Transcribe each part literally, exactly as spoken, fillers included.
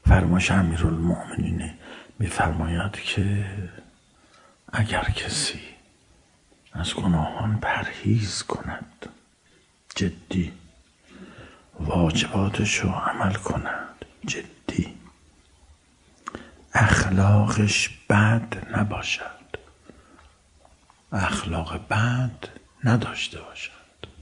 فرمایش امیرالمؤمنین می‌فرماید که اگر کسی از گناهان پرهیز کند، جدی واجباتش رو عمل کند، جدی اخلاقش بد نباشد، اخلاق بد نداشته باشد،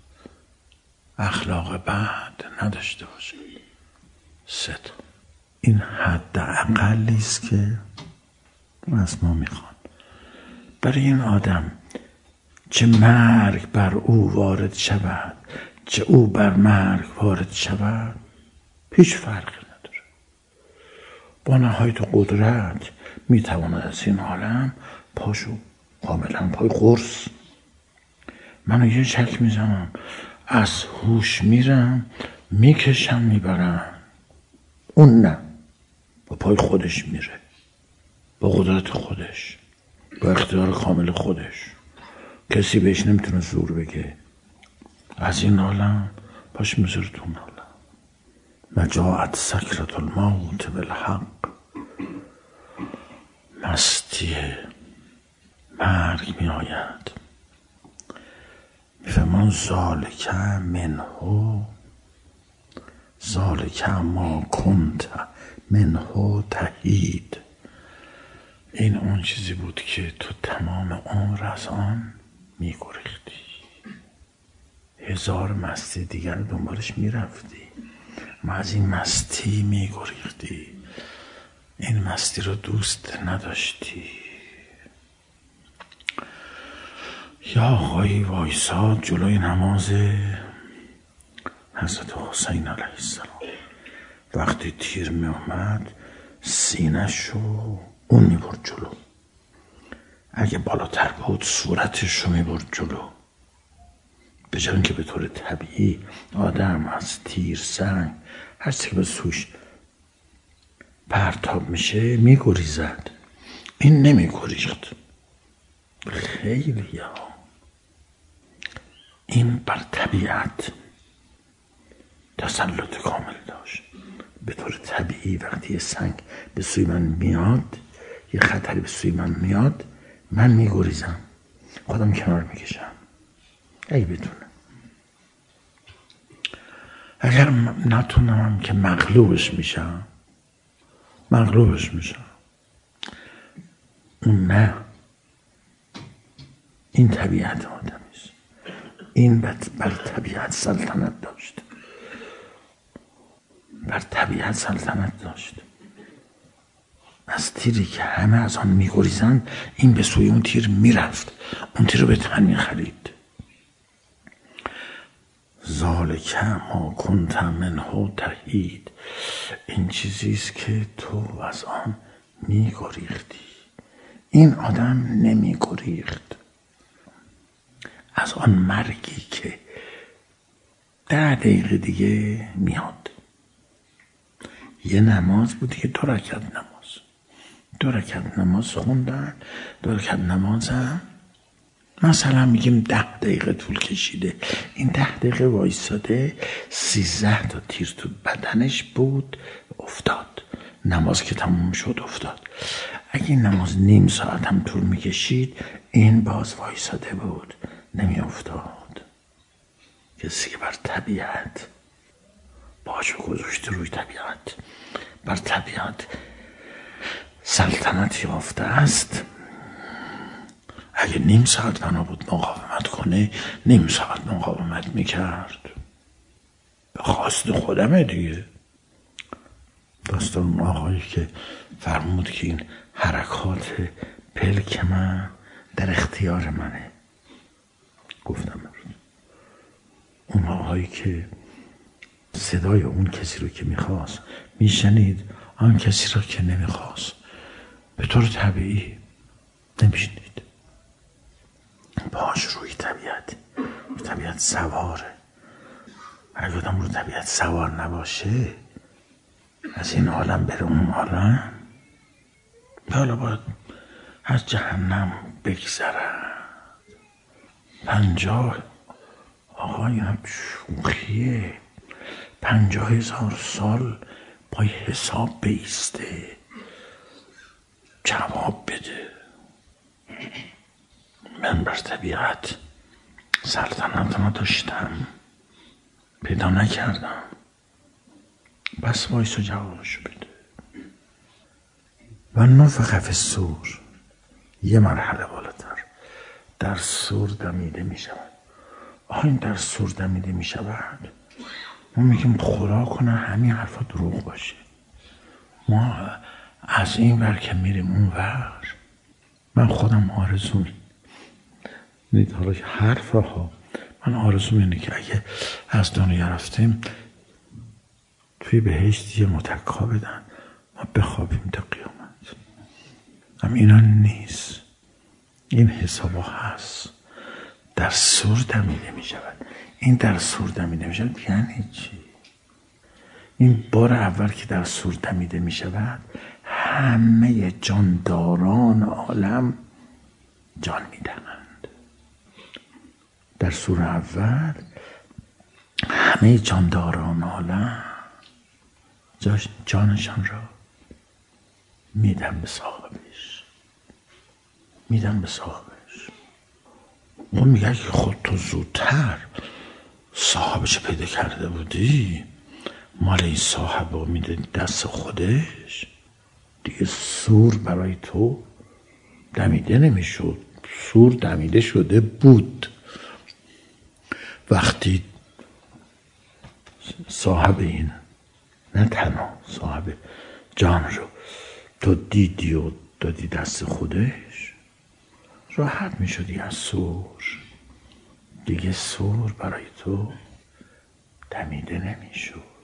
اخلاق بد نداشته باشد. سه تا این حد اقلی است که از ما میخوان. برای این آدم چه مرگ بر او وارد شود، چه او بر مرگ وارد شود، هیچ فرقی نداره. با نهایت قدرت میتواند از این عالم پاشو کاملا پای قرص. منو یه چک میزنم، از هوش میرم، میکشم میبرم. اون نه، با پای خودش میره، با قدرت خودش، با اختیار کامل خودش. کسی بهش نمیتونه زور بگه. از این عالم پاش میذاره تو اون عالم. مجاعت سکرت الموت بالحق، مستی مرگ می آید. میفهمان ذالک منه، ذالک ما کنت منه تحید. این اون چیزی بود که تو تمام عمر از آن میگریختی. هزار مستی دیگر دنبالش میرفتی، ما از این مستی میگریختی. این مستی رو دوست نداشتی. یا آقایی وایساد جلوی نماز حضرت حسین علیه السلام. وقتی تیر می اومد سینه‌شو اون می برد جلو، اگه بالاتر بود صورتشو می برد جلو. به جای که به طور طبیعی آدم از تیر، سنگ، هر چیزی که به سوش پرتاب میشه می گریزد، این نمی گریخت. خیلی ها این بر طبیعت تسلط کامل داشت. به طور طبیعی وقتی یه سنگ به سوی من میاد، یه خطری به سوی من میاد، من میگریزم، خودم کنار میکشم. ای بدونم اگر نتونم که مغلوبش میشم، مغلوبش میشم. اون نه، این طبیعت آدمیست. این بر طبیعت سلطنت داشت، بر طبیعت سلطنت داشت. از تیری که همه از آن میگریزند، این به سوی اون تیر میرفت، اون تیر رو به تن میخرید. ذالک ما کنت منه تحید. این چیزیست که تو از آن میگریختی. این آدم نمیگریخت از آن مرگی که ده دقیقه دیگه میاد. یه نماز بود که دو رکعت نماز دو رکعت نماز خوندن. دو رکعت نمازم مثلا میگیم ده دقیقه طول کشیده. این ده دقیقه وایساده، سیزده تا تیر تو بدنش بود، افتاد. نماز که تموم شد افتاد. اگه این نماز نیم ساعت هم طول میکشید، این باز وایساده بود، نمی افتاد. کسی که بر طبیعت باشو گذاشته روی طبیعت، بر طبیعت سلطنت یافته است، اگه نیم ساعت بنا بود مقاومت کنه، نیم ساعت مقاومت میکرد. به خواست خودمه دیگه. داستان اون آقایی که فرمود که این حرکات پلک من در اختیار منه. گفتم اون آقایی که صدای اون کسی رو که میخواست میشنید، آن کسی رو که نمیخواست به طور طبیعی نمیشنید. پاش روی طبیعت، طبیعت سواره. اگه آدم رو طبیعت سوار نباشه، از این عالم بره اون عالم، حالا باید از جهنم بگذرد. پنجاه آقا این شوخیه. پنجاه هزار سال پای حساب بیسته، جواب بده. من بر طبیعت سلطنت نداشتم، پیدا نکردم، بس وایس و جوابشو بده. و نفخ فی الصور، یه مرحله بالاتر، در صور دمیده می شود. آها این در صور دمیده می شود، ما میگیم خدا کنه همین حرفا دروغ باشه. ما از این ور که میریم اون ور، من خودم آرزوم نیست حالا حرف ها، من آرزوم اینه که اگه از دنیا رفتیم توی بهشت یه متکا بدن ما بخوابیم تا قیامت. هم اینا نیست، این حسابا هست. در صور دمیده می شود. این در صور دمیده می شود یعنی چی؟ این بار اول که در صور دمیده می شود همه جانداران عالم جان می دهند. در صور اول همه جانداران عالم جانشان را میدن به صاحبش، میدن به صاحبش. اون میگه که خود تو زودتر صاحبش پیدا کرده بودی، مال این صاحب رو میده دست خودش، دیگه صور برای تو دمیده نمیشد. صور دمیده شده بود وقتی صاحب این، نه تنها صاحب جان رو تو دیدی و دادی دست خودش، راحت می شدی از صور. دیگه صور برای تو دمیده نمی شد.